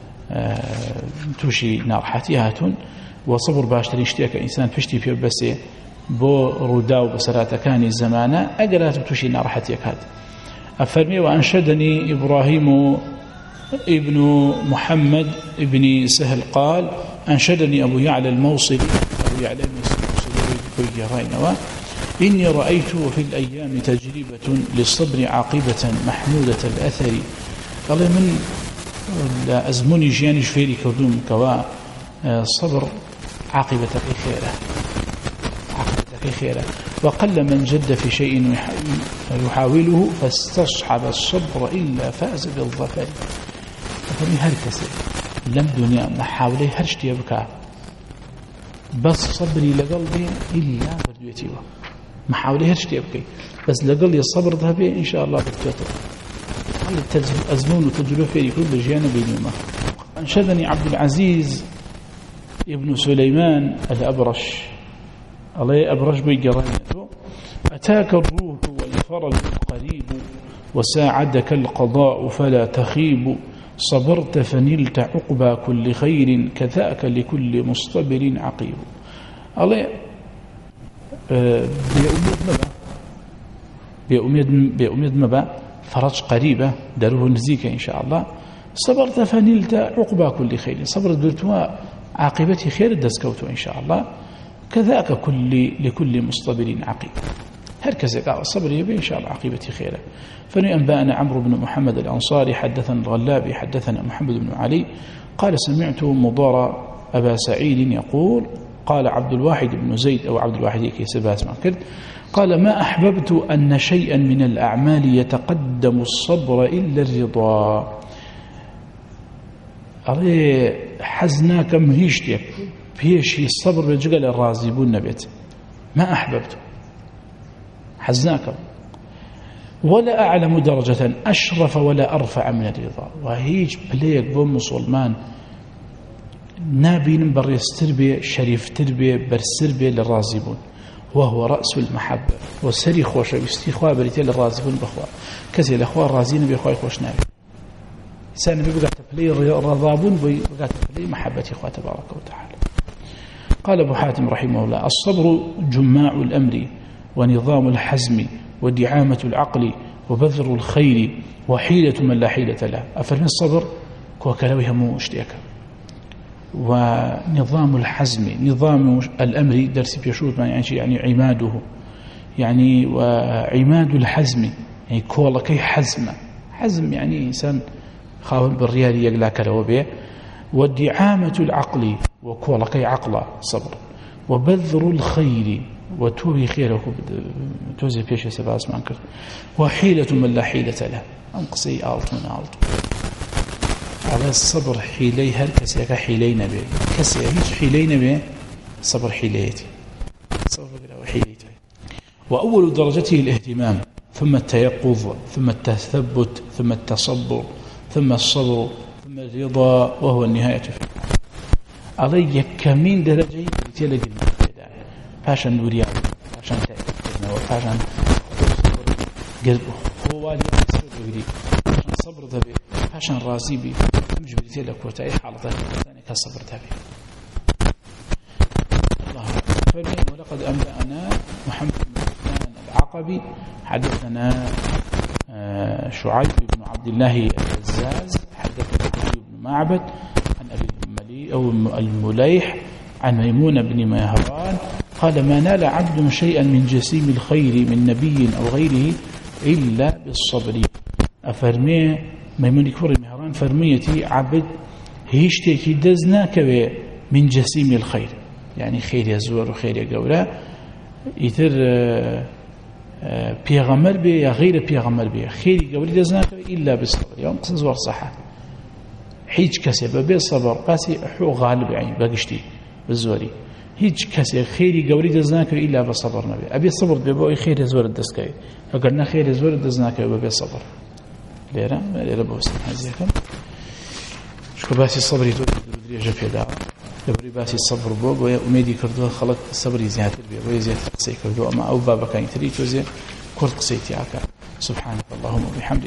توشي نارحاتيهاتون وصبر باشتري اشتيك إنسان فشتي في بسي بو رداو بسراتكاني الزمانة أقرأت توشي نارحاتيك هاد. أفرمي وأنشدني إبراهيم ابن محمد ابن سهل قال أنشدني أبو يعلى الموصلي إني رأيت في الأيام تجربة للصبر عاقبة محمودة الأثر. قال من أزمني جياني شفيري كردوم كوا صبر عاقبة خيره وقل من جد في شيء يحاوله فاستصحب الصبر إلا فاز بالظفر. فمن هركسي لم دنيا محاولي هرشت يبكى بس صبري لقلبي إلا بردويتي محاولي هرشت يبكي بس لقلبي الصبر ذهبي إن شاء الله بكتوته. أزمون وتجربة في كل جيانا بينهما. أنشدني عبد العزيز ابن سليمان الأبرش الله أبرش بيقرانته أتاك الروح والفرج قريب وساعدك القضاء فلا تخيب صبرت فنلت عقبى كل خير كذاك لكل مصطبر عقيب. الله بأميد مبا فرج قريبة داره نزيك إن شاء الله. صبرت فنلت عقبى كل خير صبر درتوا عاقبتي خير دسكوت إن شاء الله. كذاك لكل مصطبر عقيب. هركز قال الصبر يبي إن شاء الله عقيبتي خيرا. فأنبأنا عمرو بن محمد الأنصاري حدثنا الغلابي حدثنا محمد بن علي قال سمعت مضار أبا سعيد يقول قال عبد الواحد بن زيد أو عبد الواحد كيسبات ما كرت قال ما أحببت أن شيئا من الأعمال يتقدم الصبر إلا الرضا. أري حزناك مهيشتك بيشي الصبر بجقل الرازبون نبيت ما أحببت حزناك ولا أعلم درجة أشرف ولا أرفع من الرضا. وهيج بليك بوم مسلمان نابين بريس تربية شريف تربية برسربية للرازبون وهو رأس المحبة وسري خوش استخوة بريتي للرازبون بخوا كذي الأخوة الرازين بإخوة خوش نابي إنسان بيبقى تبلي الرضابون بيبقى تبلي محبة إخوة تبارك وتعالى. قال أبو حاتم رحمه الله الصبر جماع الأمر ونظام الحزم ودعامة العقل وبذر الخير وحيلة من لا حيلة له. أفرمي الصبر كوكلوها مو اشتياك. ونظام الحزم نظام الأمر درس بيشوت يعني عماده يعني وعماد الحزم يعني كولا كي حزم يعني إنسان خاون بالريال يقلاك له به. ودعامة العقل وكولا كي عقل صبر وبذر الخير وتوري خيره توزي فيش سباس مانكر وحيلة من لا حيلة له أنقصي آلت من آلت. على الصبر حيلي هل كسيك حيلين به كسي هيج حيلين به صبر حيليتي صبر وحيليتي. وأول درجته الاهتمام ثم التيقظ ثم التثبت ثم التصبر ثم الصبر ثم الرضا وهو النهاية في علي كمين درجة تلقى فاشن نوريا فاشن تأكيدنا وفاشن قلب خوالي أسرد فاشن صبر ذبي فاشن رازي بي مجبرتي لك وتأي حالة ثانية كالصبر ذبي. الله أكبر. ولقد أنبأنا محمد بن عثمان العقبي حدثنا شعيب بن عبد الله الزاز حدثنا علي بن معبد عن أبي المليح عن ميمون بن مهران قال ما نال عبد شيئا من جسيم الخير من نبي أو غيره إلا بالصبر. أفرمي ميمون كفر مهران فرميتي عبد هيشتكي دزناك من جسيم الخير يعني خير يزور وخير يقولا يتر بيغمر بي يا غير بيغمر بي خير يقولي دزناك إلا بالصبر. يوم قصة زور صحة هيج كسب بالصبر قاسي حو غالب يعني باقشتي بالزوري هيج كسي خيري قوري دزناك إلا بصبر نبي أبي الصبر بيبوي خير يزور الدسكاي فقلنا خير يزور الدزناك ببي الصبر ليرة بوسن هزيكم شكو باسي الصبر يدور دريجة في دعوة دبري باسي الصبر بوب وميدي كردوه خلق الصبر يزياد بي ويزياد قصي كردوه أما أو بابا كان يتريد وزي كرد قصيتي عكا. سبحانك اللهم وبحمدك